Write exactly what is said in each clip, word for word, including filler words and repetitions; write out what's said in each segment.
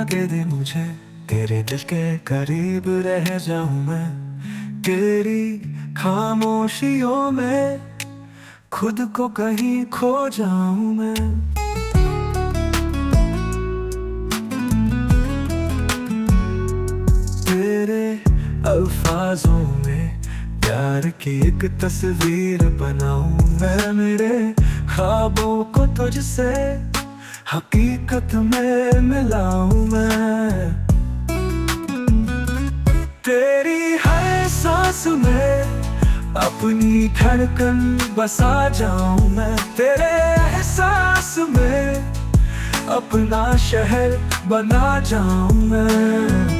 के दे मुझे, तेरे दिल के करीब रह जाऊं मैं। तेरी खामोशियों में खुद को कहीं खो जाऊं मैं। तेरे अल्फाजों में प्यार की एक तस्वीर बनाऊं मैं। मेरे ख्वाबों को तुझसे हकीकत में मिलाऊं मैं। तेरी हर सांस में अपनी धड़कन बसा जाऊं मैं। तेरे एहसास में अपना शहर बना जाऊं मैं।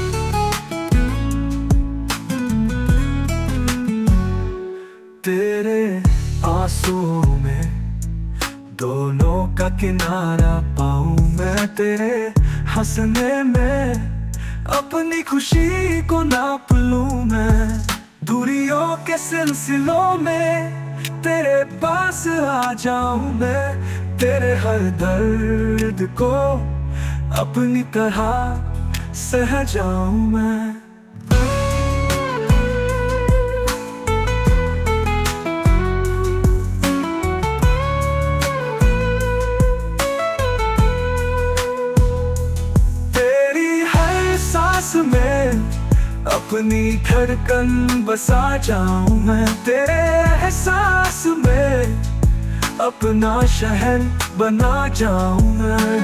तेरे आंसुओं में दोनों का किनारा पाऊं मैं। तेरे हंसने में अपनी खुशी को नाप लूं मैं। दूरियों के सिलसिलों में तेरे पास आ जाऊं मैं। तेरे हर दर्द को अपनी तरह सह जाऊं मैं। में अपनी धड़कन बसा जाऊं मैं। तेरे एहसास में अपना शहर बना जाऊं मैं।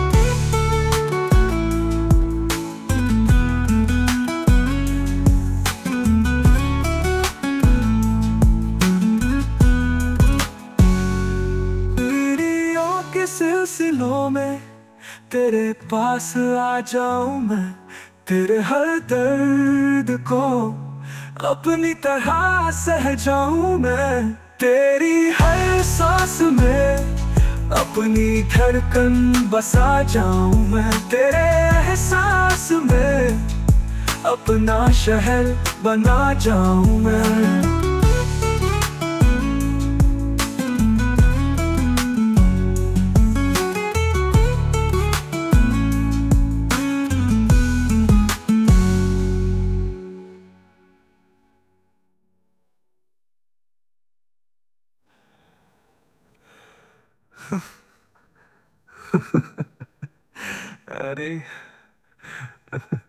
दूरियों के सिलसिलों में तेरे पास आ जाऊं मैं। तेरे हर दर्द को अपनी तरह सह जाऊं मैं। तेरी हर सांस में अपनी धड़कन बसा जाऊं मैं। तेरे एहसास में अपना शहर बना जाऊं मैं। अरे